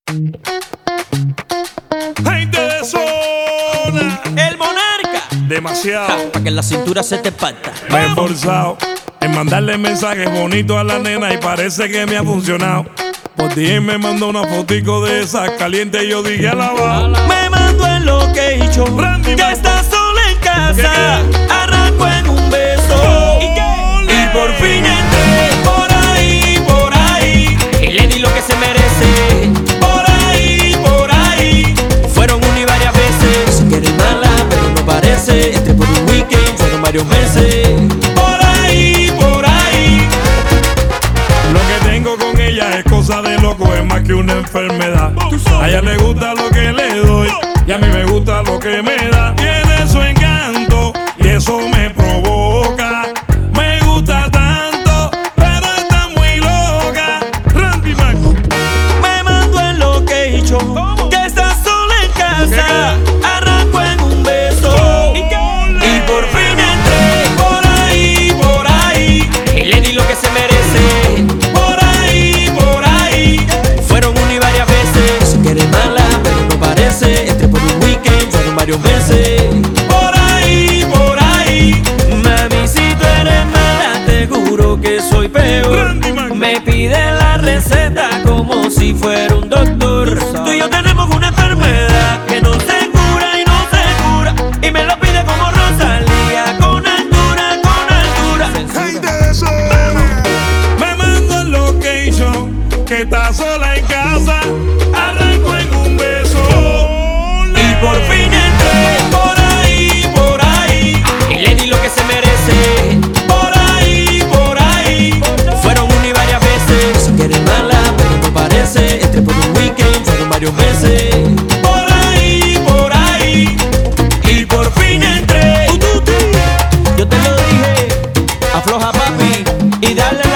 Gente de zona, El monarca. demasiado. Pa' que la cintura se te parta. Me he esforzado en mandarle mensajes bonitos a la nena y parece que me ha funcionado. Por DM me mandó una fotico de esas calientes y yo dije alabado. Me mandó el location Randy, que man. está sola en casa. ¿Qué? Arrancó en un beso. Y por fin entré por ahí. Y le di lo que se merece. Por ahí. Fueron una y varias veces. Que eres mala, pero no parece. Entré por un weekend, fueron varios meses. Por ahí. Lo que tengo con ella es cosa de loco, es más que una enfermedad. A ella le gusta lo que le doy y a mí me gusta lo que me da. Tiene su encanto y eso me provoca. Me gusta tanto, pero está muy loca. Randy Man. Me mandó el location que está sola en casa. Arrancó en un beso. Y por fin entré por ahí. Y le di lo que se merece. Por ahí. Fueron una y varias veces. Que eres mala, pero no parece. Entré por un weekend, fueron varios meses. Por ahí. Mami, si tú eres mala, te juro que soy peor. Randy Man. Me pide la receta como si fuera un doctor. Tú y yo tenemos una enfermedad que no se cura y no se cura. Y me lo pide como Rosalía, con altura. Gente de zona. Me mando el location que está sola en casa. Arrancó en un beso. Y por fin entré por ahí. Y le di lo que se merece. Por ahí. Fueron una y varias veces. Que eres mala, pero no parece. Entré por un weekend, fueron varios meses. Por ahí. Y por fin entré. Yo te lo dije. Afloja, papi, y dale.